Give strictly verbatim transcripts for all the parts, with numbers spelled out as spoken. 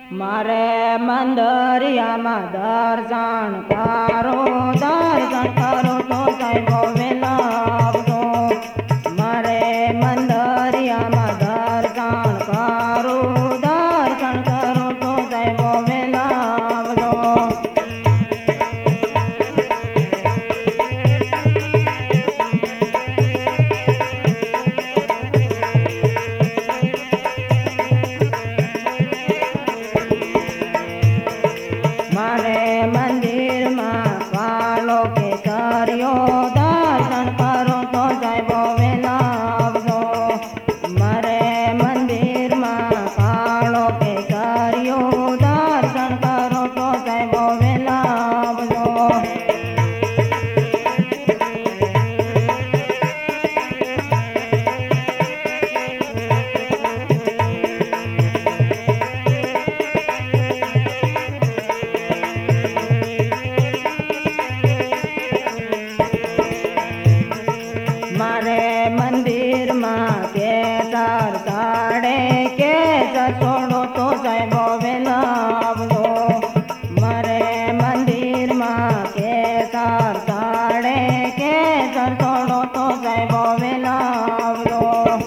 મારે મંદરિયામાં દર્શન કરો દર્શન કરો તો સાહેબો વેલા આવજો. મારે મંદરિયામાં દર્શન કરો દર્શન કરો તો સાહેબો વેલા આવજો. મારે મંદિરમાં કાલો કેસરિયો દર્શન કરો તો સાહેબો વેલા આવજો. મારે મંદિરમાં કાળો કેસરિયો દર્શન કરો તો સાહેબો વેલા આવજો. મારે મંદિરમાં કેસર સાડે કેસર છોડો તો સાહેબો વેલા આવજો. મારે મંદિરમાં કેસર સાડે કેસર છોડો તો સાહેબો વેલા આવજો.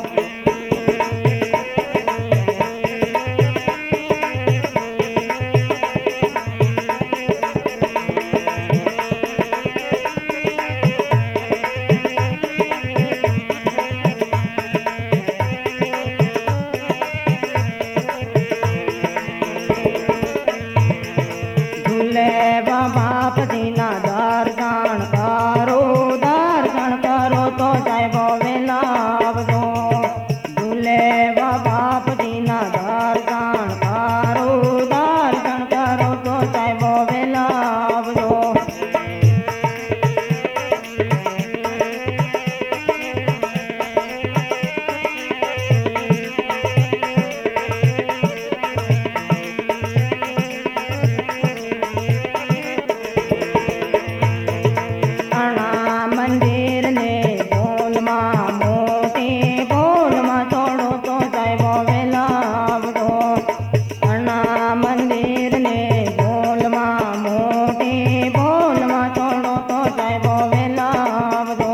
બાપજીના દર્શન કરો દર્શન કરો તો સાહેબો વેલા આવજો. ઝૂલે બાપજીના દર્શન કરો દર્શન કરો તો સાહેબો વેલા આવજો. મંદિરને બોલમાં મોટી બોલમાં છોડો તો સાહેબો વેલા આવજો. અણા મંદિરને બોલમાં મોટી બોલમાં છોડો તો સાહેબો વેલા આવજો.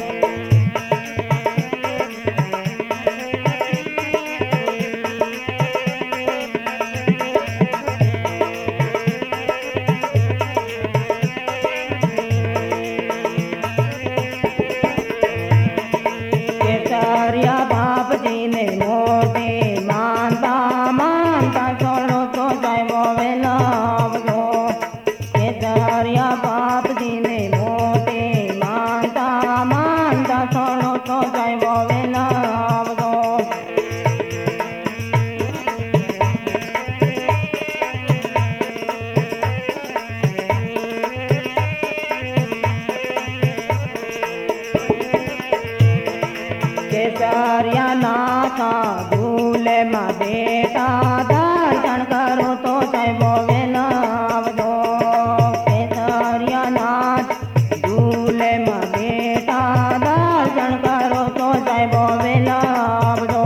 કેસરિયા બાપજીને મોટી માનતા માનતા છોડો તો સાહેબો વેલા આવજો. કેસરિયા બાપજીને મોટી માનતા માનતા છોડો તો સાહેબો વેલા આવજો. કેસરિયા નાથા ઝૂલેમાં બેટા દર્શન કરો તો સાહેબો વેલા આવજો. કેસરિયા નાથ ઝૂલેમાં બેટા દર્શન કરો તો સાહેબો વેલા આવજો.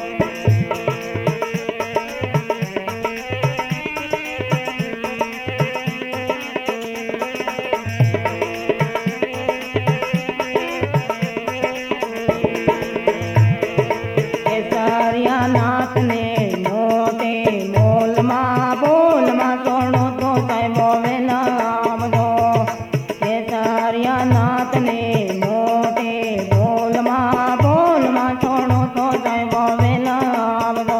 કેસરિયા નાથને મોટી બોલમાં બોલમાં છોડો તો સાહેબો વેલા આવજો. કેસરિયા નાથને મોટી બોલમાં બોલમાં છોડો તો સાહેબો વેલા આવજો.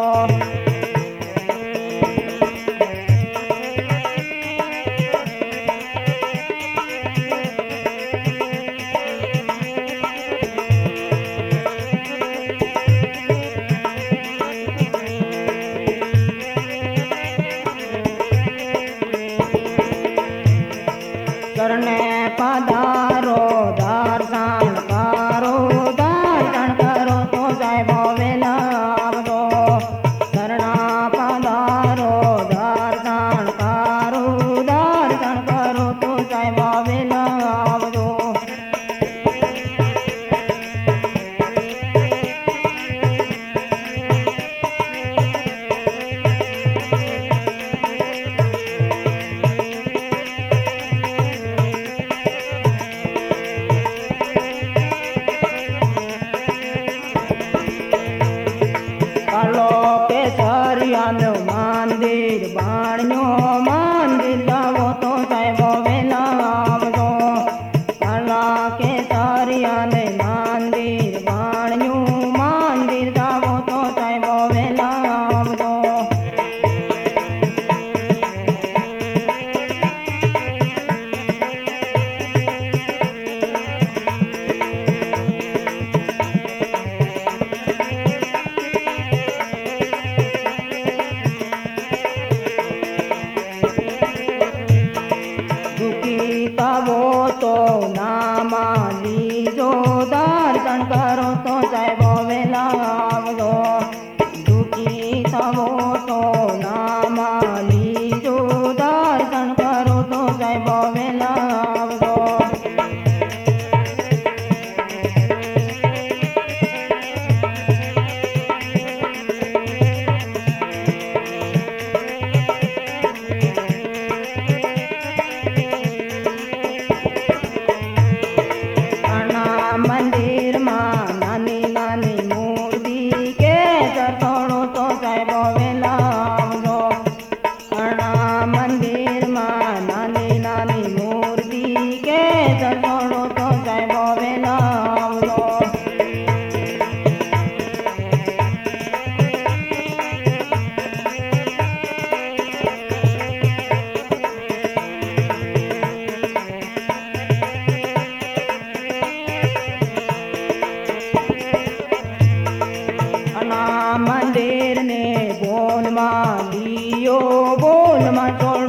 શરણે પધારો દર્શન કરો દર્શન કરો તો સાહેબો વેલા આવજો. શરણા પધારો દર્શન કરો દર્શન કરો તો સાહેબો વેલા આવજો. મંદિર બાણ્યો મંદિર જાવો તો સાહેબો વેલા આવજો કાલા કેસરિયાને મંદિર બાણ્યું મંદિર જાવો તો સાહેબો વેલા આવજો તવો તો નામા લીજો દર્શન કરો તો સાહેબો વેલા આવજો દુઃખી તવો તો નામા લીજો દર્શન કરો તો સાહેબો વેલા આવજો મંદિરમાં નાની નાની મૂર્તિ કેસર થોડો તો સાહેબો વેલા આવજો ઘણા મંદિરમાં નાની નાની મૂર્તિ કેસર થોડો તો સાહેબો વેલા આવજો મંદિર ને બોલમાં લીયો બોલમાં